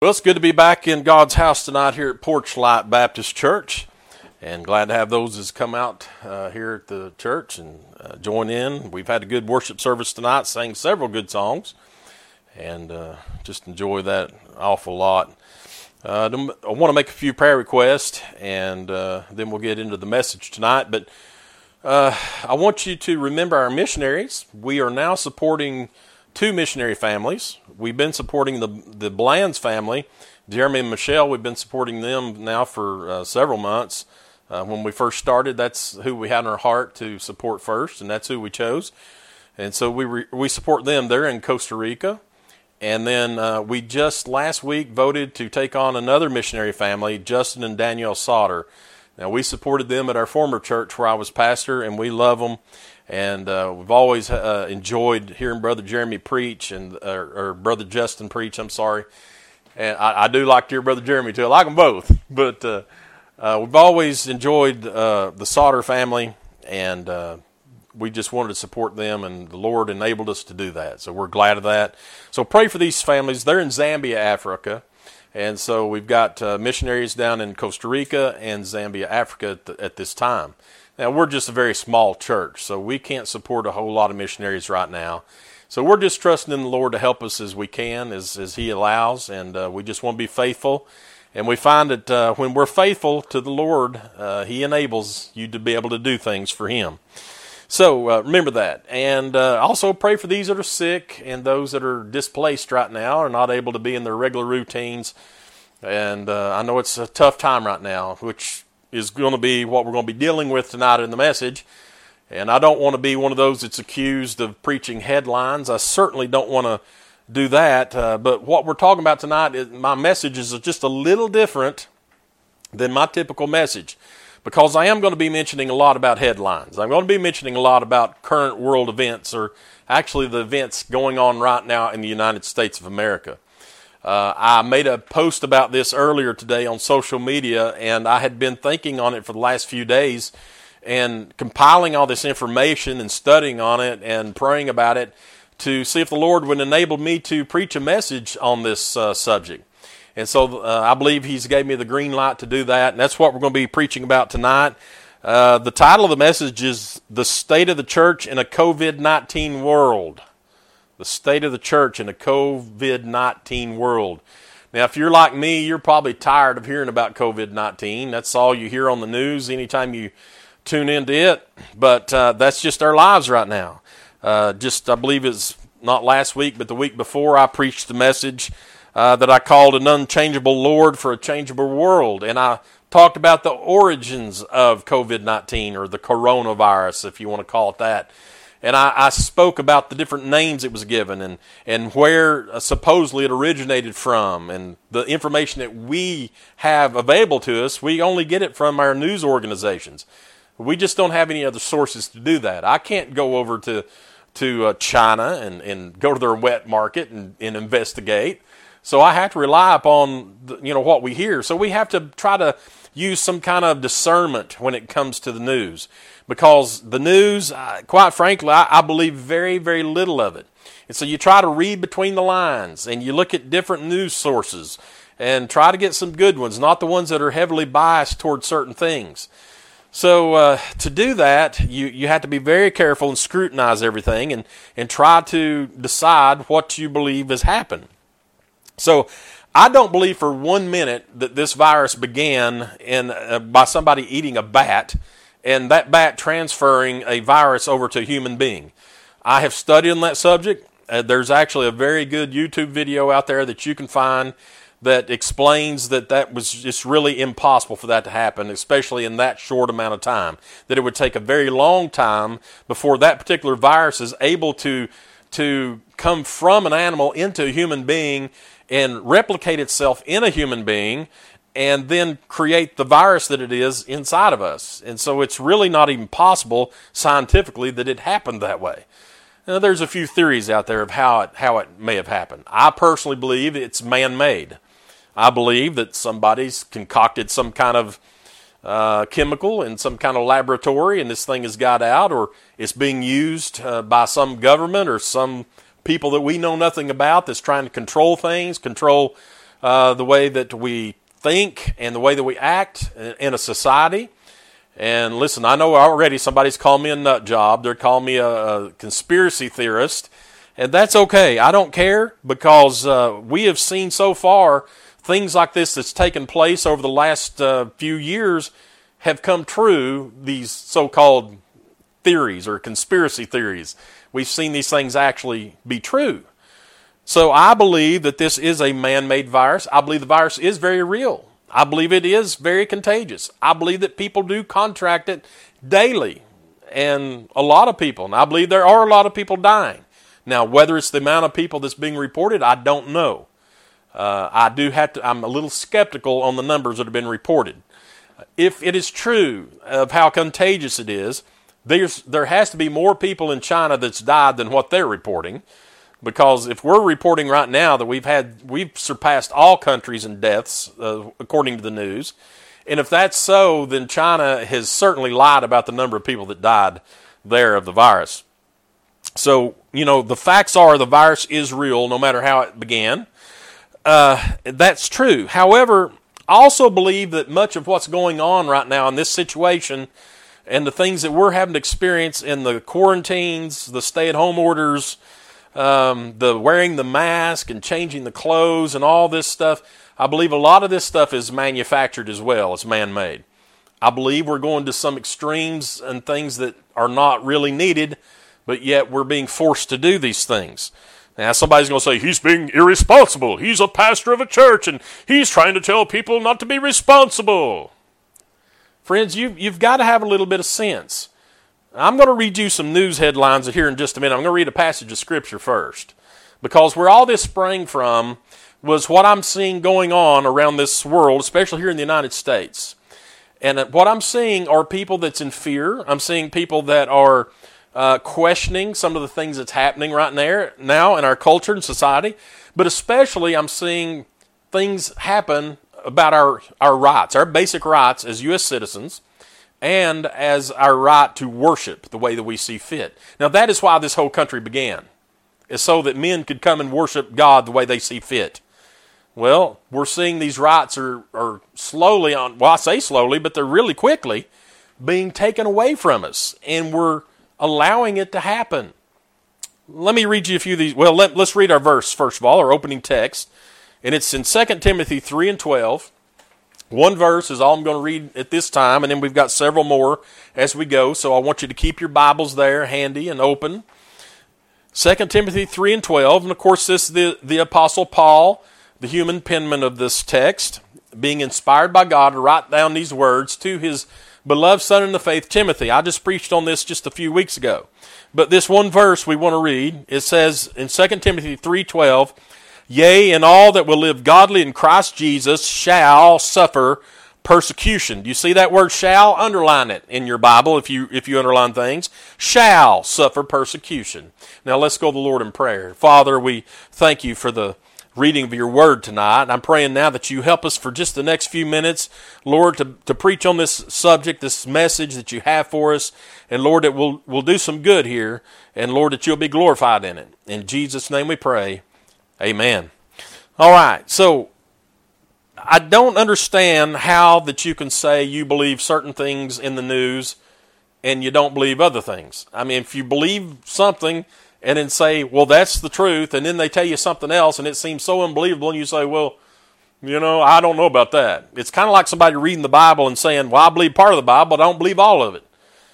Well, it's good to be back in God's house tonight here at Porchlight Baptist Church, and glad to have those that's come out here at the church and join in. We've had a good worship service tonight, sang several good songs, and just enjoy that an awful lot. I want to make a few prayer requests, and then we'll get into the message tonight. But I want you to remember our missionaries. We are now supporting two missionary families. We've been supporting the Bland's family, Jeremy and Michelle. We've been supporting them now for several months. When we first started, that's who we had in our heart to support first, and that's who we chose. And so we support them. They're in Costa Rica. And then we just last week voted to take on another missionary family, Justin and Danielle Sauter. Now, we supported them at our former church where I was pastor, and we love them. And we've always enjoyed hearing Brother Jeremy preach, or Brother Justin preach, I'm sorry. And I do like to hear Brother Jeremy too. I like them both. But we've always enjoyed the Sauter family, and we just wanted to support them, and the Lord enabled us to do that. So we're glad of that. So pray for these families. They're in Zambia, Africa. And so we've got missionaries down in Costa Rica and Zambia, Africa at this time. Now, we're just a very small church, so we can't support a whole lot of missionaries right now. So we're just trusting in the Lord to help us as we can, as He allows, and we just want to be faithful. And we find that when we're faithful to the Lord, He enables you to be able to do things for Him. So remember that. And also pray for these that are sick and those that are displaced right now, are not able to be in their regular routines. And I know it's a tough time right now, which is going to be what we're going to be dealing with tonight in the message. And I don't want to be one of those that's accused of preaching headlines. I certainly don't want to do that. But what we're talking about tonight, my message is just a little different than my typical message, because I am going to be mentioning a lot about headlines. I'm going to be mentioning a lot about current world events, or actually the events going on right now in the United States of America. I made a post about this earlier today on social media, and I had been thinking on it for the last few days and compiling all this information and studying on it and praying about it to see if the Lord would enable me to preach a message on this subject. And so I believe He's gave me the green light to do that, and that's what we're going to be preaching about tonight. The title of the message is The State of the Church in a COVID-19 World. The state of the church in a COVID-19 world. Now, if you're like me, you're probably tired of hearing about COVID-19. That's all you hear on the news anytime you tune into it. But that's just our lives right now. I believe it's not last week, but the week before, I preached the message that I called An Unchangeable Lord for a Changeable World. And I talked about the origins of COVID-19, or the coronavirus, if you want to call it that. And I spoke about the different names it was given, and where supposedly it originated from, and the information that we have available to us. We only get it from our news organizations. We just don't have any other sources to do that. I can't go over to China and go to their wet market and investigate. So I have to rely upon what we hear. So we have to try to use some kind of discernment when it comes to the news. Because the news, quite frankly, I believe very, very little of it. And so you try to read between the lines, and you look at different news sources and try to get some good ones, not the ones that are heavily biased towards certain things. So to do that, you have to be very careful and scrutinize everything and try to decide what you believe has happened. So I don't believe for 1 minute that this virus began by somebody eating a bat, and that bat transferring a virus over to a human being. I have studied on that subject. There's actually a very good YouTube video out there that you can find that explains that was just really impossible for that to happen, especially in that short amount of time. That it would take a very long time before that particular virus is able to come from an animal into a human being and replicate itself in a human being, and then create the virus that it is inside of us. And so it's really not even possible scientifically that it happened that way. Now, there's a few theories out there of how it may have happened. I personally believe it's man-made. I believe that somebody's concocted some kind of chemical in some kind of laboratory, and this thing has got out, or it's being used by some government or some people that we know nothing about that's trying to control things, control the way that we think and the way that we act in a society. And listen, I know already somebody's called me a nut job. They're calling me a conspiracy theorist. And that's okay. I don't care, because we have seen so far things like this that's taken place over the last few years have come true, these so-called theories or conspiracy theories. We've seen these things actually be true. So I believe that this is a man-made virus. I believe the virus is very real. I believe it is very contagious. I believe that people do contract it daily, and a lot of people. And I believe there are a lot of people dying. Now, whether it's the amount of people that's being reported, I don't know. I'm a little skeptical on the numbers that have been reported. If it is true of how contagious it is, there has to be more people in China that's died than what they're reporting. Because if we're reporting right now that we've surpassed all countries in deaths, according to the news, and if that's so, then China has certainly lied about the number of people that died there of the virus. So, the facts are the virus is real, no matter how it began. That's true. However, I also believe that much of what's going on right now in this situation and the things that we're having to experience in the quarantines, the stay-at-home orders, the wearing the mask and changing the clothes and all this stuff, I believe a lot of this stuff is manufactured as well. It's man-made. I believe we're going to some extremes and things that are not really needed, but yet we're being forced to do these things. Now, somebody's going to say, he's being irresponsible. He's a pastor of a church, and he's trying to tell people not to be responsible. Friends, you've got to have a little bit of sense. I'm going to read you some news headlines here in just a minute. I'm going to read a passage of Scripture first, because where all this sprang from was what I'm seeing going on around this world, especially here in the United States. And what I'm seeing are people that's in fear. I'm seeing people that are questioning some of the things that's happening right now in our culture and society. But especially I'm seeing things happen about our rights, our basic rights as U.S. citizens, and as our right to worship the way that we see fit. Now, that is why this whole country began, is so that men could come and worship God the way they see fit. Well, we're seeing these rights are slowly I say slowly, but they're really quickly being taken away from us, and we're allowing it to happen. Let me read you a few of these. Well, let's read our verse, first of all, our opening text, and it's in 2 Timothy 3 and 12. One verse is all I'm going to read at this time, and then we've got several more as we go, so I want you to keep your Bibles there handy and open. 2 Timothy 3 and 12, and of course this is the Apostle Paul, the human penman of this text, being inspired by God to write down these words to his beloved son in the faith, Timothy. I just preached on this just a few weeks ago. But this one verse we want to read, it says in 2 Timothy 3:12, yea, and all that will live godly in Christ Jesus shall suffer persecution. Do you see that word shall? Underline it in your Bible if you underline things. Shall suffer persecution. Now let's go to the Lord in prayer. Father, we thank you for the reading of your word tonight. I'm praying now that you help us for just the next few minutes, Lord, to preach on this subject, this message that you have for us. And Lord, that we'll do some good here. And Lord, that you'll be glorified in it. In Jesus' name we pray. Amen. All right, so I don't understand how that you can say you believe certain things in the news and you don't believe other things. I mean, if you believe something and then say, well, that's the truth, and then they tell you something else and it seems so unbelievable, and you say, well, I don't know about that. It's kind of like somebody reading the Bible and saying, well, I believe part of the Bible, but I don't believe all of it.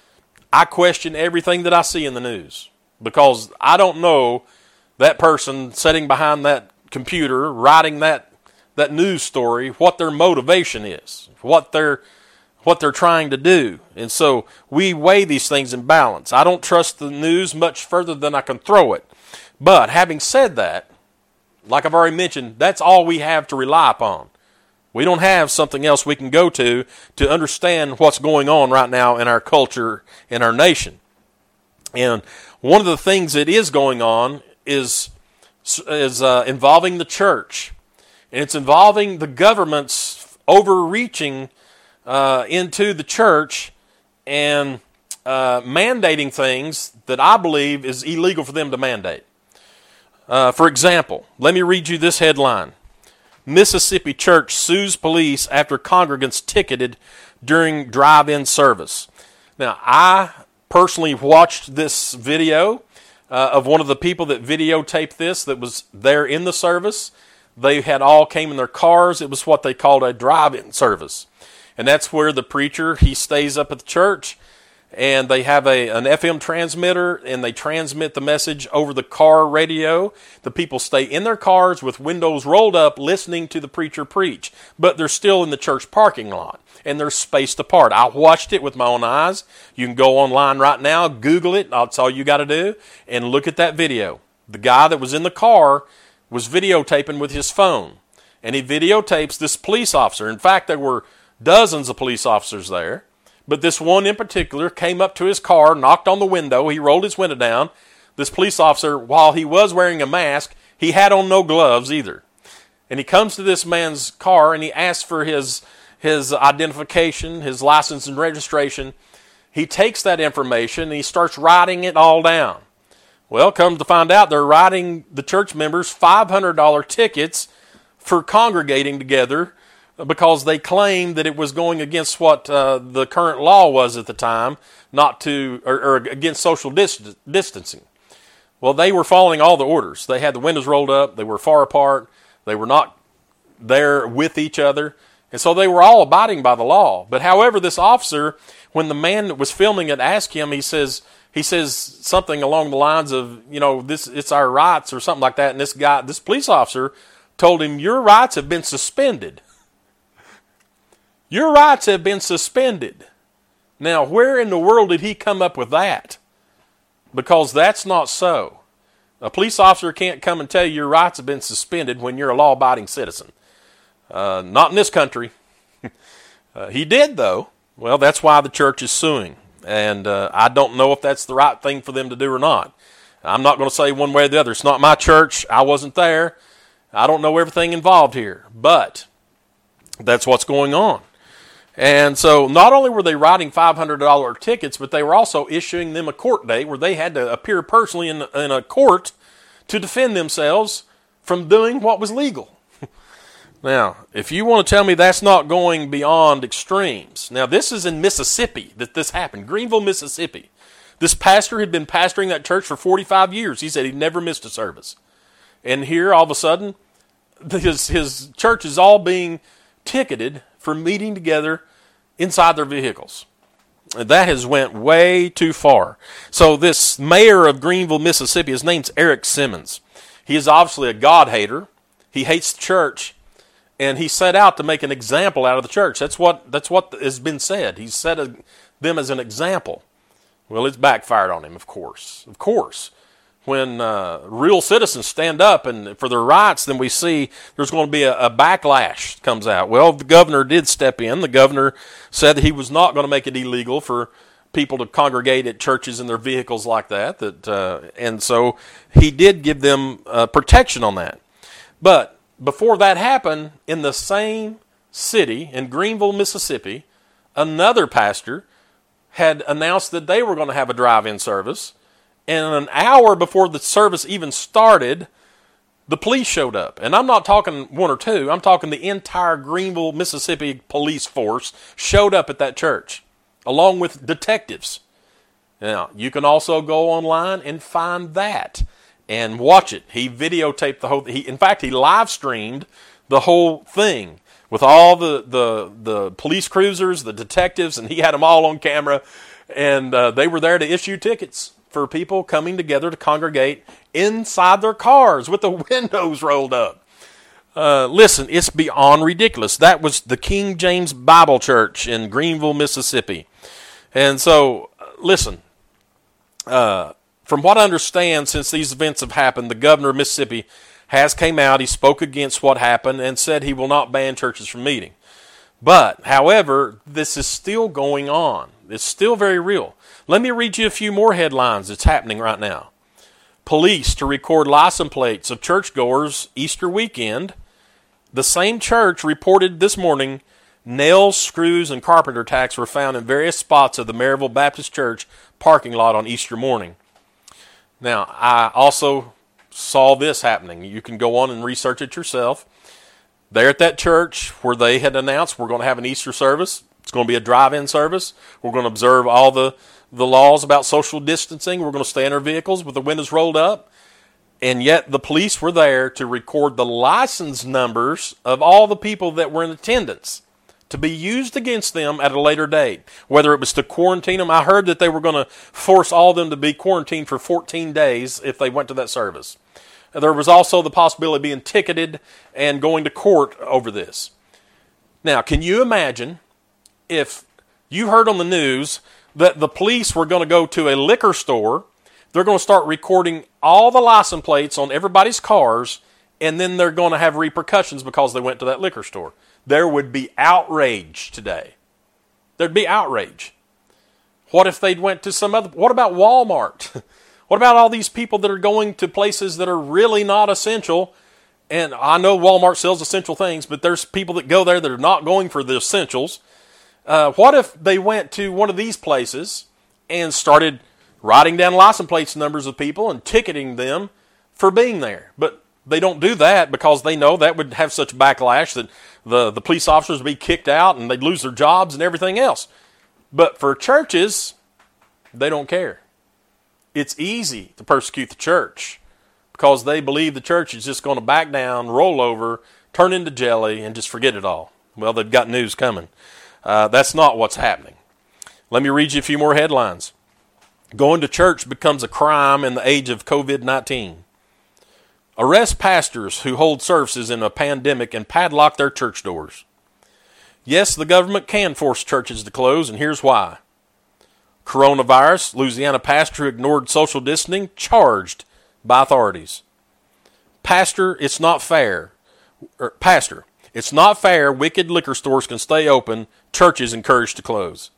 I question everything that I see in the news because I don't know that person sitting behind that computer writing that news story, what their motivation is, what they're trying to do. And so we weigh these things in balance. I don't trust the news much further than I can throw it. But having said that, like I've already mentioned, that's all we have to rely upon. We don't have something else we can go to understand what's going on right now in our culture, in our nation. And one of the things that is going on is involving the church. And it's involving the government's overreaching into the church and mandating things that I believe is illegal for them to mandate. For example, let me read you this headline. Mississippi church sues police after congregants ticketed during drive-in service. Now, I personally watched this video of one of the people that videotaped this that was there in the service. They had all came in their cars. It was what they called a drive-in service. And that's where the preacher, he stays up at the church, and they have an FM transmitter, and they transmit the message over the car radio. The people stay in their cars with windows rolled up listening to the preacher preach, but they're still in the church parking lot, and they're spaced apart. I watched it with my own eyes. You can go online right now, Google it, that's all you got to do, and look at that video. The guy that was in the car was videotaping with his phone, and he videotapes this police officer. In fact, there were dozens of police officers there, but this one in particular came up to his car, knocked on the window, he rolled his window down. This police officer, while he was wearing a mask, he had on no gloves either. And he comes to this man's car and he asks for his identification, his license and registration. He takes that information and he starts writing it all down. Well, comes to find out they're writing the church members $500 tickets for congregating together because they claimed that it was going against what the current law was at the time, not to or against social distancing. Well, they were following all the orders. They had the windows rolled up. They were far apart. They were not there with each other. And so they were all abiding by the law. But however, this officer, when the man that was filming it asked him, he says something along the lines of, it's our rights or something like that. And this police officer told him, your rights have been suspended. Your rights have been suspended. Now, where in the world did he come up with that? Because that's not so. A police officer can't come and tell you your rights have been suspended when you're a law-abiding citizen. Not in this country. He did, though. Well, that's why the church is suing. And I don't know if that's the right thing for them to do or not. I'm not going to say one way or the other. It's not my church. I wasn't there. I don't know everything involved here. But that's what's going on. And so not only were they writing $500 tickets, but they were also issuing them a court date where they had to appear personally in a court to defend themselves from doing what was legal. Now, if you want to tell me that's not going beyond extremes. Now, this is in Mississippi that this happened, Greenville, Mississippi. This pastor had been pastoring that church for 45 years. He said he'd never missed a service. And here, all of a sudden, his church is all being ticketed for meeting together inside their vehicles. That has went way too far. So this mayor of Greenville, Mississippi, his name's Eric Simmons. He is obviously a God hater. He hates the church, and he set out to make an example out of the church. That's what has been said. He set them as an example. Well, it's backfired on him, of course. Of course. When real citizens stand up and for their rights, then we see there's going to be a backlash that comes out. Well, the governor did step in. The governor said that he was not going to make it illegal for people to congregate at churches in their vehicles like that. And so he did give them protection on that. But before that happened, in the same city, in Greenville, Mississippi, another pastor had announced that they were going to have a drive-in service. And an hour before the service even started, the police showed up. And I'm not talking one or two. I'm talking the entire Greenville, Mississippi police force showed up at that church, along with detectives. Now, you can also go online and find that and watch it. He videotaped the whole thing. In fact, he live streamed the whole thing with all the police cruisers, the detectives, and he had them all on camera. And they were there to issue tickets for people coming together to congregate inside their cars with the windows rolled up. Listen, it's beyond ridiculous. That was the King James Bible Church in Greenville, Mississippi. And so, listen, from what I understand, since these events have happened, the governor of Mississippi has came out, he spoke against what happened and said he will not ban churches from meeting. But, however, this is still going on. It's still very real. Let me read you a few more headlines that's happening right now. Police to record license plates of churchgoers Easter weekend. The same church reported this morning nails, screws, and carpenter tacks were found in various spots of the Maryville Baptist Church parking lot on Easter morning. Now, I also saw this happening. You can go on and research it yourself. There at that church where they had announced we're going to have an Easter service. It's going to be a drive-in service. We're going to observe all the laws about social distancing. We're going to stay in our vehicles with the windows rolled up. And yet the police were there to record the license numbers of all the people that were in attendance to be used against them at a later date. Whether it was to quarantine them. I heard that they were going to force all of them to be quarantined for 14 days if they went to that service. There was also the possibility of being ticketed and going to court over this. Now, can you imagine if you heard on the news that the police were going to go to a liquor store, they're going to start recording all the license plates on everybody's cars, and then they're going to have repercussions because they went to that liquor store? There would be outrage today. There'd be outrage. What if they went to some other... What about Walmart? What about all these people that are going to places that are really not essential? And I know Walmart sells essential things, but there's people that go there that are not going for the essentials. What if they went to one of these places and started writing down license plates numbers of people and ticketing them for being there? But they don't do that because they know that would have such backlash that the police officers would be kicked out and they'd lose their jobs and everything else. But for churches, they don't care. It's easy to persecute the church because they believe the church is just going to back down, roll over, turn into jelly, and just forget it all. Well, they've got news coming. That's not what's happening. Let me read you a few more headlines. Going to church becomes a crime in the age of COVID-19. Arrest pastors who hold services in a pandemic and padlock their church doors. Yes, the government can force churches to close, and here's why. Coronavirus, Louisiana pastor who ignored social distancing, charged by authorities. Pastor, it's not fair wicked liquor stores can stay open, churches encouraged to close.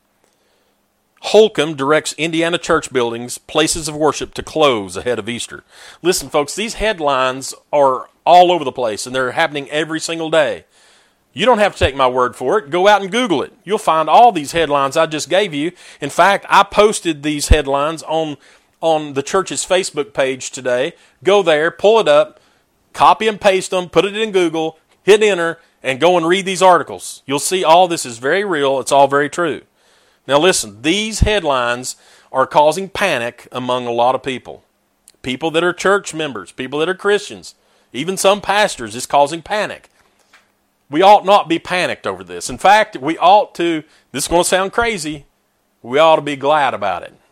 Holcomb directs Indiana church buildings, places of worship to close ahead of Easter. Listen, folks, these headlines are all over the place, and they're happening every single day. You don't have to take my word for it. Go out and Google it. You'll find all these headlines I just gave you. In fact, I posted these headlines on the church's Facebook page today. Go there, pull it up, copy and paste them, put it in Google, hit enter, and go and read these articles. You'll see all this is very real. It's all very true. Now listen, these headlines are causing panic among a lot of people. People that are church members, people that are Christians, even some pastors, is causing panic. We ought not be panicked over this. In fact, we ought to, this is going to sound crazy, we ought to be glad about it.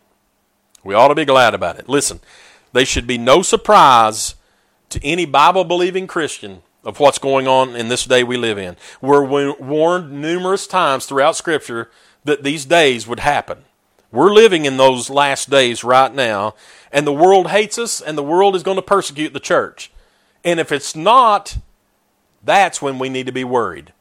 We ought to be glad about it. Listen, there should be no surprise to any Bible-believing Christian of what's going on in this day we live in. We're warned numerous times throughout Scripture that these days would happen. We're living in those last days right now, and the world hates us, and the world is going to persecute the church. And if it's not, that's when we need to be worried.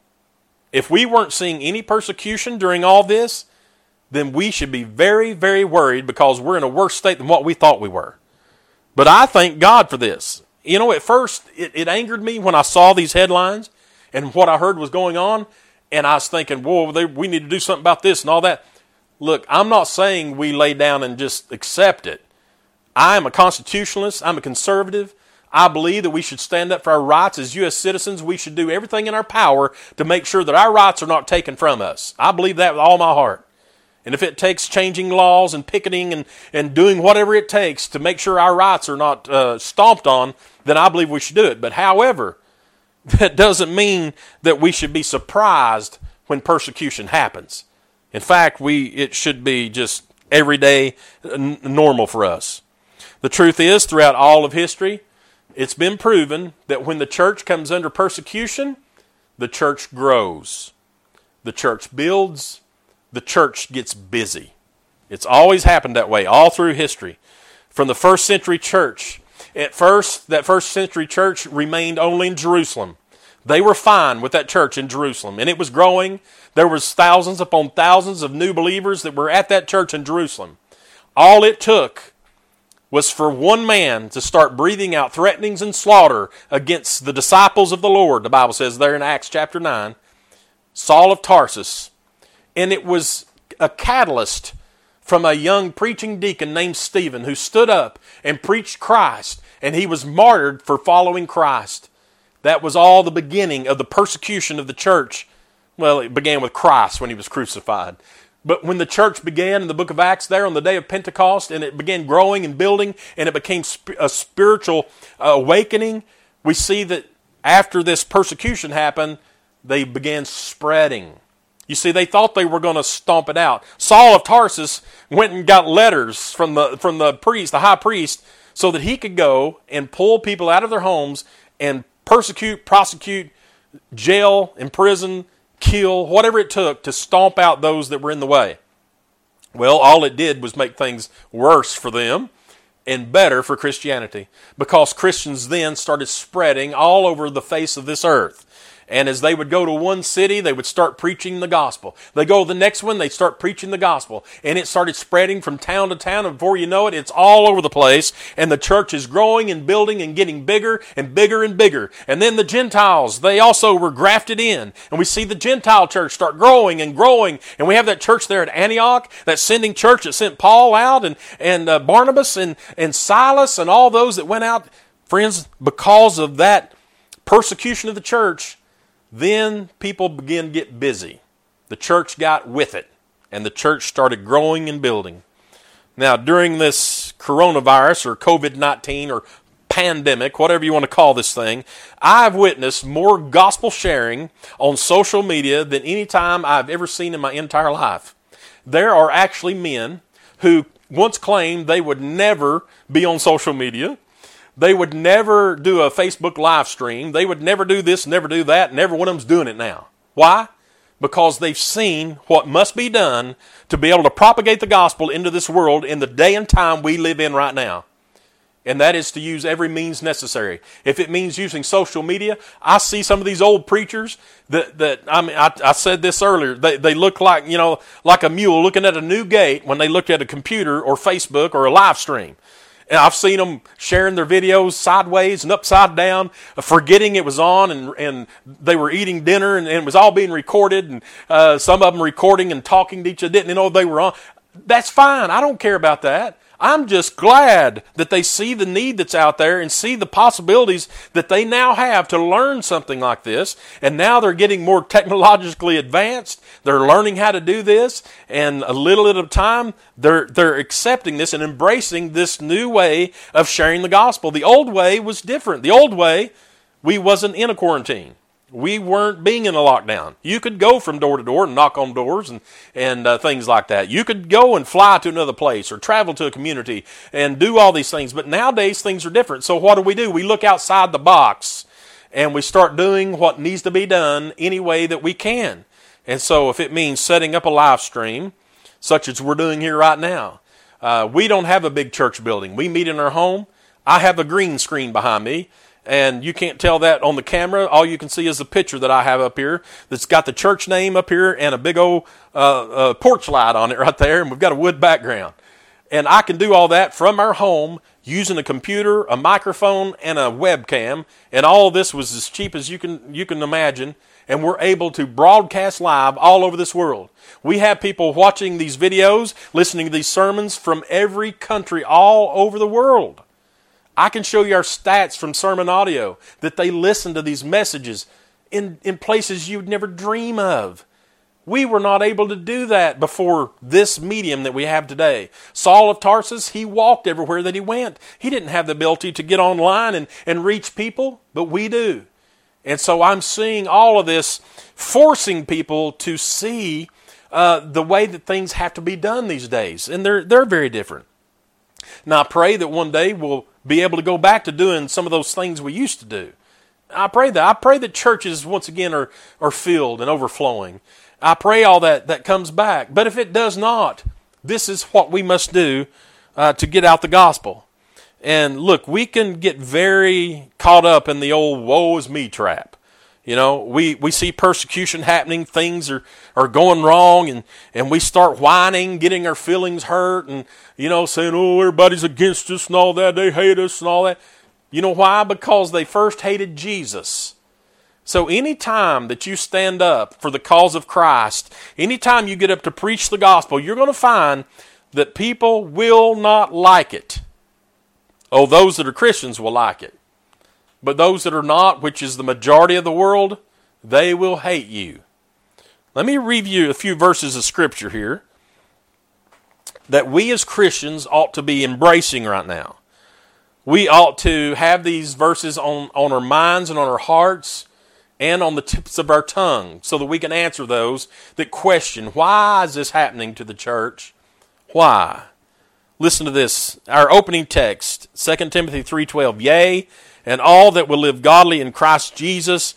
If we weren't seeing any persecution during all this, then we should be very, very worried because we're in a worse state than what we thought we were. But I thank God for this. You know, at first, it angered me when I saw these headlines and what I heard was going on, and I was thinking, whoa, we need to do something about this and all that. Look, I'm not saying we lay down and just accept it. I am a constitutionalist. I'm a conservative. I believe that we should stand up for our rights as U.S. citizens. We should do everything in our power to make sure that our rights are not taken from us. I believe that with all my heart. And if it takes changing laws and picketing and doing whatever it takes to make sure our rights are not stomped on, then I believe we should do it. But however, that doesn't mean that we should be surprised when persecution happens. In fact, it should be just everyday normal for us. The truth is, throughout all of history, it's been proven that when the church comes under persecution, the church grows. The church builds. The church gets busy. It's always happened that way, all through history. From the first century church, at first, that first century church remained only in Jerusalem. They were fine with that church in Jerusalem, and it was growing. There was thousands upon thousands of new believers that were at that church in Jerusalem. All it took was for one man to start breathing out threatenings and slaughter against the disciples of the Lord, the Bible says there in Acts chapter 9, Saul of Tarsus. And it was a catalyst from a young preaching deacon named Stephen who stood up and preached Christ, and he was martyred for following Christ. That was all the beginning of the persecution of the church. Well, it began with Christ when he was crucified. But when the church began in the book of Acts there on the day of Pentecost, and it began growing and building, and it became a spiritual awakening, we see that after this persecution happened, they began spreading. You see, they thought they were going to stomp it out. Saul of Tarsus went and got letters from the priest, the high priest, so that he could go and pull people out of their homes and persecute, prosecute, jail, imprison, kill, whatever it took to stomp out those that were in the way. Well, all it did was make things worse for them and better for Christianity, because Christians then started spreading all over the face of this earth. And as they would go to one city, they would start preaching the gospel. They go to the next one, they'd start preaching the gospel. And it started spreading from town to town, and before you know it, it's all over the place. And the church is growing and building and getting bigger and bigger and bigger. And then the Gentiles, they also were grafted in. And we see the Gentile church start growing and growing. And we have that church there at Antioch, that sending church that sent Paul out, and Barnabas and Silas and all those that went out. Friends, because of that persecution of the church, then people began to get busy. The church got with it, and the church started growing and building. Now, during this coronavirus or COVID-19 or pandemic, whatever you want to call this thing, I've witnessed more gospel sharing on social media than any time I've ever seen in my entire life. There are actually men who once claimed they would never be on social media. They would never do a Facebook live stream. They would never do this, never do that, and every one of them's doing it now. Why? Because they've seen what must be done to be able to propagate the gospel into this world in the day and time we live in right now. And that is to use every means necessary. If it means using social media, I see some of these old preachers I said this earlier, they look like, like a mule looking at a new gate when they look at a computer or Facebook or a live stream. And I've seen them sharing their videos sideways and upside down, forgetting it was on, and they were eating dinner, and it was all being recorded, and some of them recording and talking to each other, didn't know they were on. That's fine. I don't care about that. I'm just glad that they see the need that's out there and see the possibilities that they now have to learn something like this. And now they're getting more technologically advanced. They're learning how to do this. And a little at a time, they're accepting this and embracing this new way of sharing the gospel. The old way was different. The old way, we wasn't in a quarantine. We weren't being in a lockdown. You could go from door to door and knock on doors and things like that. You could go and fly to another place or travel to a community and do all these things. But nowadays, things are different. So what do? We look outside the box and we start doing what needs to be done any way that we can. And so if it means setting up a live stream, such as we're doing here right now, we don't have a big church building. We meet in our home. I have a green screen behind me. And you can't tell that on the camera. All you can see is the picture that I have up here that's got the church name up here and a big old porch light on it right there. And we've got a wood background. And I can do all that from our home using a computer, a microphone, and a webcam. And all this was as cheap as you can imagine. And we're able to broadcast live all over this world. We have people watching these videos, listening to these sermons from every country all over the world. I can show you our stats from Sermon Audio that they listen to these messages in places you'd never dream of. We were not able to do that before this medium that we have today. Saul of Tarsus, he walked everywhere that he went. He didn't have the ability to get online and reach people, but we do. And so I'm seeing all of this forcing people to see the way that things have to be done these days. And they're very different. Now I pray that one day we'll be able to go back to doing some of those things we used to do. I pray that churches once again are filled and overflowing. I pray all that comes back. But if it does not, this is what we must do to get out the gospel. And look, we can get very caught up in the old woe is me trap. We see persecution happening, things are going wrong, and we start whining, getting our feelings hurt, and, saying, oh, everybody's against us and all that, they hate us and all that. You know why? Because they first hated Jesus. So any time that you stand up for the cause of Christ, any time you get up to preach the gospel, you're going to find that people will not like it. Oh, those that are Christians will like it. But those that are not, which is the majority of the world, they will hate you. Let me read you a few verses of Scripture here that we as Christians ought to be embracing right now. We ought to have these verses on our minds and on our hearts and on the tips of our tongue so that we can answer those that question, why is this happening to the church? Why? Listen to this. Our opening text, 2 Timothy 3:12. Yea, and all that will live godly in Christ Jesus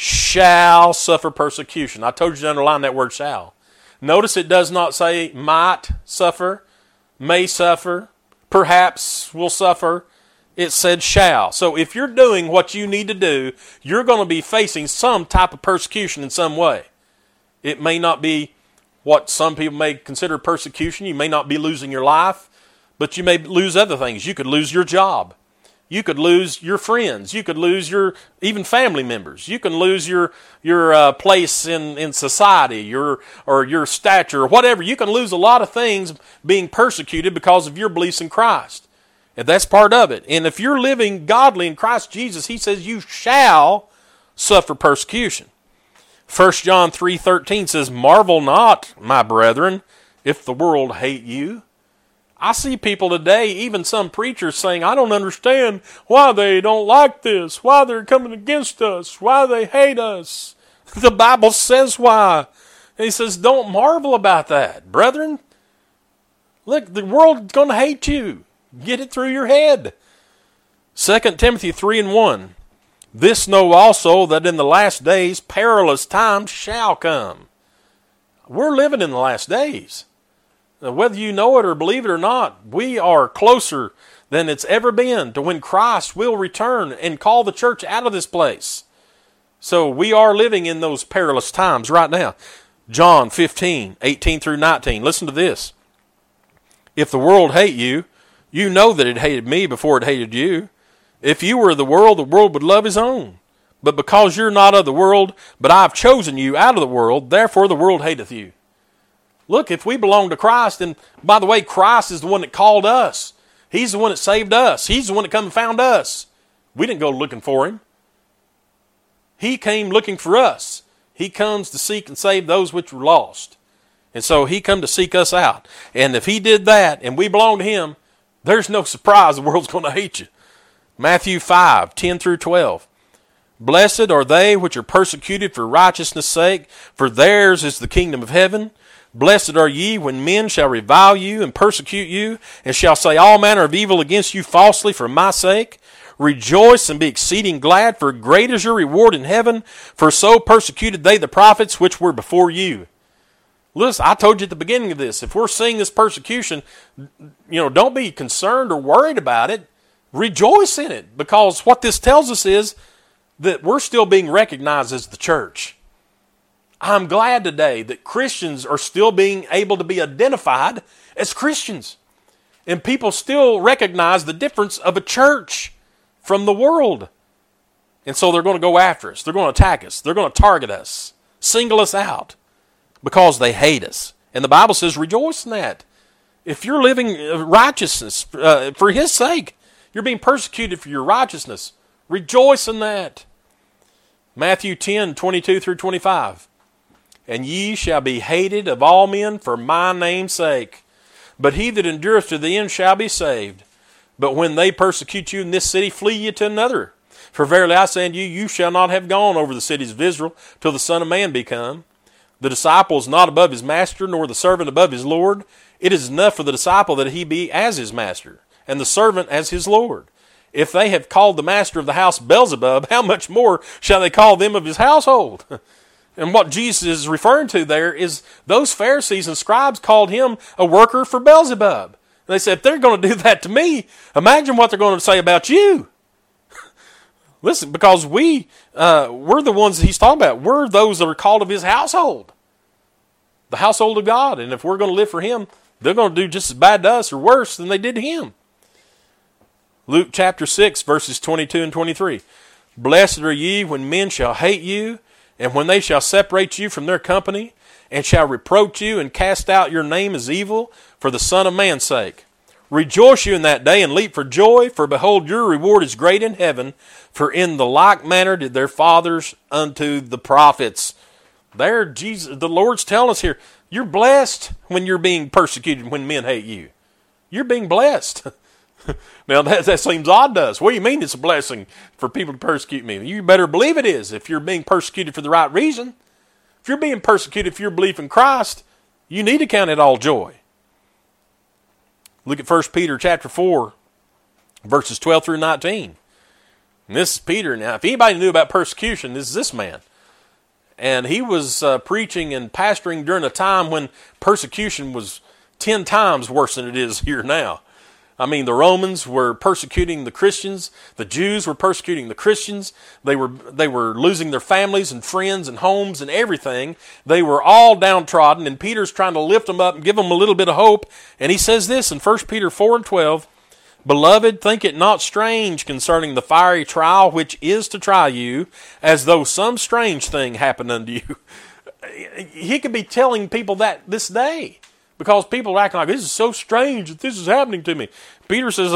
shall suffer persecution. I told you to underline that word shall. Notice it does not say might suffer, may suffer, perhaps will suffer. It said shall. So if you're doing what you need to do, you're going to be facing some type of persecution in some way. It may not be what some people may consider persecution. You may not be losing your life, but you may lose other things. You could lose your job. You could lose your friends. You could lose your even family members. You can lose your place in society, or your stature, or whatever. You can lose a lot of things being persecuted because of your beliefs in Christ. And that's part of it. And if you're living godly in Christ Jesus, he says you shall suffer persecution. 1 John 3:13 says, marvel not, my brethren, if the world hate you. I see people today, even some preachers, saying, I don't understand why they don't like this, why they're coming against us, why they hate us. The Bible says why. And he says, don't marvel about that, brethren. Look, the world's going to hate you. Get it through your head. 2 Timothy 3:1. This know also that in the last days perilous times shall come. We're living in the last days. Now, whether you know it or believe it or not, we are closer than it's ever been to when Christ will return and call the church out of this place. So we are living in those perilous times right now. John 15:18 through 19. Listen to this. If the world hate you, you know that it hated me before it hated you. If you were of the world would love his own. But because you're not of the world, but I have chosen you out of the world, therefore the world hateth you. Look, if we belong to Christ, and by the way, Christ is the one that called us. He's the one that saved us. He's the one that come and found us. We didn't go looking for him. He came looking for us. He comes to seek and save those which were lost. And so he come to seek us out. And if he did that, and we belong to him, there's no surprise the world's going to hate you. Matthew 5:10 through 12. Blessed are they which are persecuted for righteousness' sake, for theirs is the kingdom of heaven. Blessed are ye when men shall revile you and persecute you, and shall say all manner of evil against you falsely for my sake. Rejoice and be exceeding glad, for great is your reward in heaven, for so persecuted they the prophets which were before you. Listen, I told you at the beginning of this, if we're seeing this persecution, don't be concerned or worried about it. Rejoice in it, because what this tells us is that we're still being recognized as the church. I'm glad today that Christians are still being able to be identified as Christians. And people still recognize the difference of a church from the world. And so they're going to go after us. They're going to attack us. They're going to target us, single us out, because they hate us. And the Bible says rejoice in that. If you're living righteousness for his sake, you're being persecuted for your righteousness, rejoice in that. Matthew 10:22 through 25. And ye shall be hated of all men for my name's sake. But he that endureth to the end shall be saved. But when they persecute you in this city, flee ye to another. For verily I say unto you, you shall not have gone over the cities of Israel till the Son of Man be come. The disciple is not above his master, nor the servant above his Lord. It is enough for the disciple that he be as his master, and the servant as his Lord. If they have called the master of the house Beelzebub, how much more shall they call them of his household? And what Jesus is referring to there is those Pharisees and scribes called him a worker for Beelzebub. They said, if they're going to do that to me, imagine what they're going to say about you. Listen, because we're the ones that he's talking about. We're those that are called of his household. The household of God. And if we're going to live for him, they're going to do just as bad to us or worse than they did to him. Luke chapter 6, verses 22 and 23. Blessed are ye when men shall hate you, and when they shall separate you from their company, and shall reproach you and cast out your name as evil for the Son of Man's sake. Rejoice you in that day and leap for joy, for behold, your reward is great in heaven, for in the like manner did their fathers unto the prophets. There, Jesus, the Lord's telling us here, you're blessed when you're being persecuted, when men hate you. You're being blessed. Now, that seems odd to us. What do you mean it's a blessing for people to persecute me? You better believe it is if you're being persecuted for the right reason. If you're being persecuted for your belief in Christ, you need to count it all joy. Look at 1 Peter chapter 4, verses 12 through 19. And this is Peter. Now, if anybody knew about persecution, this is this man. And he was preaching and pastoring during a time when persecution was 10 times worse than it is here now. I mean, the Romans were persecuting the Christians. The Jews were persecuting the Christians. They were losing their families and friends and homes and everything. They were all downtrodden, and Peter's trying to lift them up and give them a little bit of hope. And he says this in 1 Peter 4 and 12, Beloved, think it not strange concerning the fiery trial which is to try you, as though some strange thing happened unto you. He could be telling people that this day, because people are acting like, this is so strange that this is happening to me. Peter says,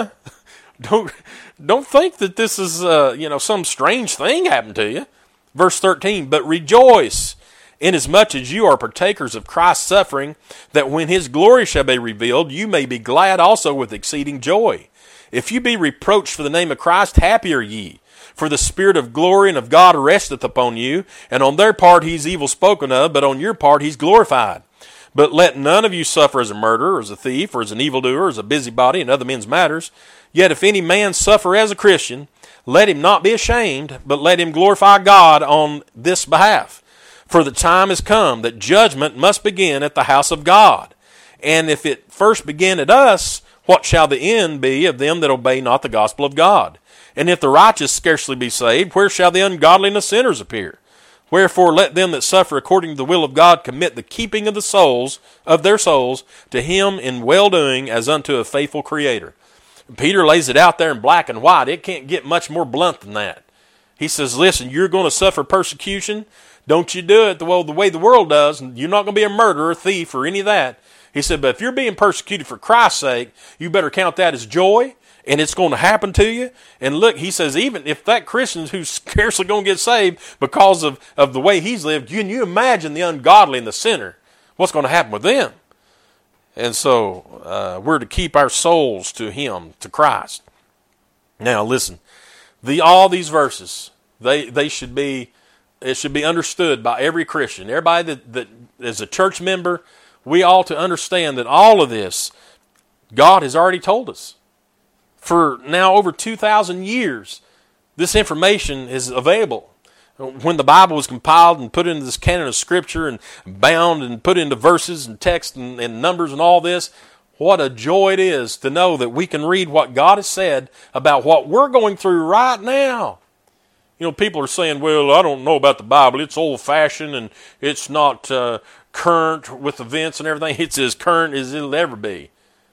don't think that this is, some strange thing happened to you. Verse 13, but rejoice, inasmuch as you are partakers of Christ's suffering, that when his glory shall be revealed, you may be glad also with exceeding joy. If you be reproached for the name of Christ, happy are ye. For the Spirit of glory and of God resteth upon you, and on their part he's evil spoken of, but on your part he's glorified. But let none of you suffer as a murderer, or as a thief, or as an evildoer, or as a busybody in other men's matters. Yet if any man suffer as a Christian, let him not be ashamed, but let him glorify God on this behalf. For the time is come that judgment must begin at the house of God. And if it first begin at us, what shall the end be of them that obey not the gospel of God? And if the righteous scarcely be saved, where shall the ungodly and the sinners appear? Wherefore let them that suffer according to the will of God commit the keeping of their souls to him in well-doing as unto a faithful Creator. Peter lays it out there in black and white. It can't get much more blunt than that. He says, listen, you're going to suffer persecution. Don't you do it the way the world does. You're not going to be a murderer, thief, or any of that. He said, but if you're being persecuted for Christ's sake, you better count that as joy, and it's going to happen to you. And look, he says, even if that Christian who's scarcely going to get saved because of the way he's lived, can you imagine the ungodly and the sinner? What's going to happen with them? And so we're to keep our souls to him, to Christ. Now listen, all these verses, it should be understood by every Christian. Everybody that is a church member, we ought to understand that all of this, God has already told us. For now over 2,000 years, this information is available. When the Bible was compiled and put into this canon of Scripture and bound and put into verses and text and numbers and all this, what a joy it is to know that we can read what God has said about what we're going through right now. You know, people are saying, well, I don't know about the Bible. It's old-fashioned and it's not current with events and everything. It's as current as it'll ever be.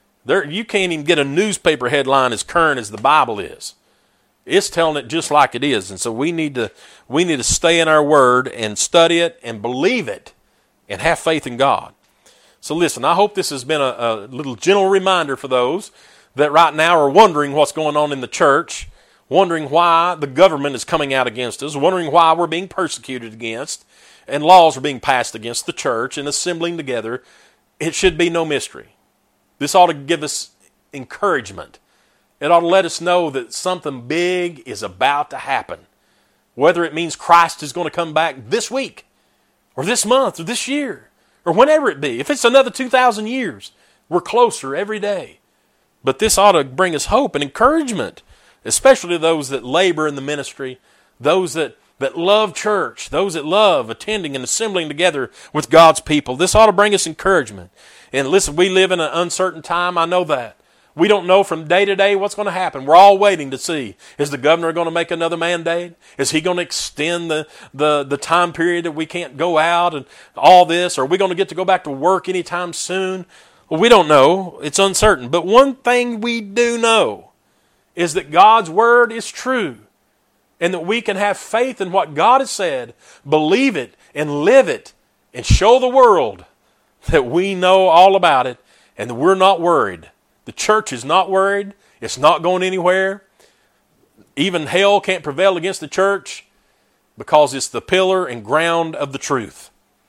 You can't even get a newspaper headline as current as the Bible is. It's telling it just like it is. And so we need to stay in our word and study it and believe it and have faith in God. So listen, I hope this has been a little gentle reminder for those that right now are wondering what's going on in the church, wondering why the government is coming out against us, wondering why we're being persecuted against, and laws are being passed against the church and assembling together. It should be no mystery. This ought to give us encouragement. It ought to let us know that something big is about to happen. Whether it means Christ is going to come back this week, or this month, or this year, or whenever it be. If it's another 2,000 years, we're closer every day. But this ought to bring us hope and encouragement, especially to those that labor in the ministry, those that love church, those that love attending and assembling together with God's people. This ought to bring us encouragement. And listen, we live in an uncertain time. I know that. We don't know from day to day what's going to happen. We're all waiting to see. Is the governor going to make another mandate? Is he going to extend the time period that we can't go out and all this? Are we going to get to go back to work anytime soon? Well, we don't know. It's uncertain. But one thing we do know is that God's word is true and that we can have faith in what God has said, believe it and live it and show the world that we know all about it and that we're not worried The church is not worried. It's not going anywhere. Even hell can't prevail against the church because it's the pillar and ground of the truth.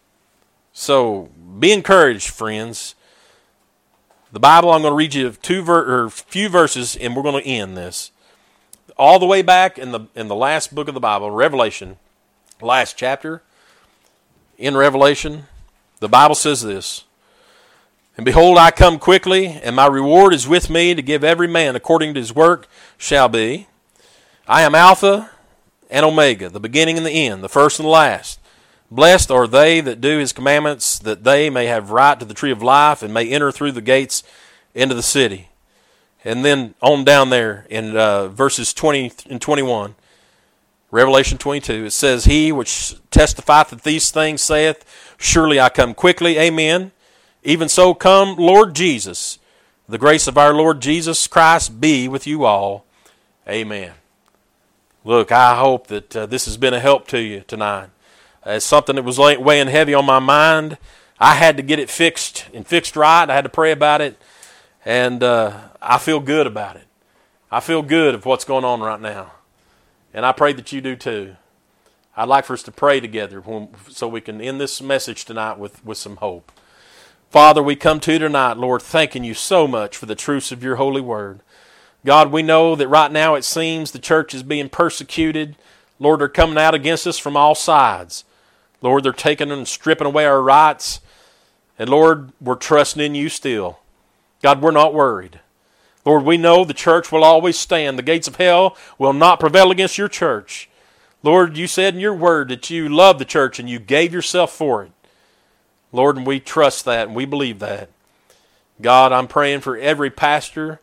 So be encouraged, friends. The Bible, I'm going to read you a few verses, and we're going to end this. All the way back in the last book of the Bible, Revelation, last chapter, in Revelation, the Bible says this, "And behold, I come quickly, and my reward is with me to give every man according to his work shall be. I am Alpha and Omega, the beginning and the end, the first and the last. Blessed are they that do his commandments, that they may have right to the tree of life and may enter through the gates into the city." And then on down there in verses 20 and 21, Revelation 22, it says, "He which testifieth that these things saith, Surely I come quickly, amen. Even so come, Lord Jesus. The grace of our Lord Jesus Christ be with you all. Amen." Look, I hope that this has been a help to you tonight. It's something that was weighing heavy on my mind. I had to get it fixed and fixed right. I had to pray about it. And I feel good about it. I feel good of what's going on right now. And I pray that you do too. I'd like for us to pray together so we can end this message tonight with some hope. Father, we come to you tonight, Lord, thanking you so much for the truths of your holy word. God, we know that right now it seems the church is being persecuted. Lord, they're coming out against us from all sides. Lord, they're taking and stripping away our rights. And Lord, we're trusting in you still. God, we're not worried. Lord, we know the church will always stand. The gates of hell will not prevail against your church. Lord, you said in your word that you love the church and you gave yourself for it. Lord, and we trust that and we believe that. God, I'm praying for every pastor,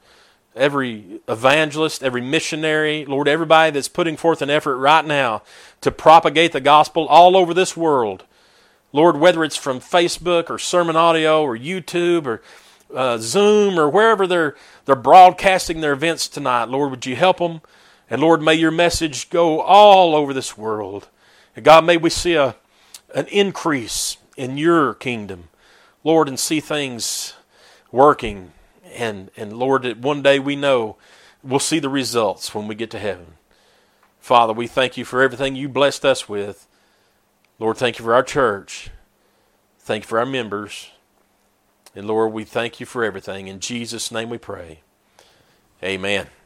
every evangelist, every missionary, Lord, everybody that's putting forth an effort right now to propagate the gospel all over this world. Lord, whether it's from Facebook or Sermon Audio or YouTube or Zoom or wherever they're broadcasting their events tonight, Lord, would you help them? And Lord, may your message go all over this world. And God, may we see an increase in your kingdom, Lord, and see things working. And Lord, that one day we know we'll see the results when we get to heaven. Father, we thank you for everything you blessed us with. Lord, thank you for our church. Thank you for our members. And Lord, we thank you for everything. In Jesus' name we pray. Amen.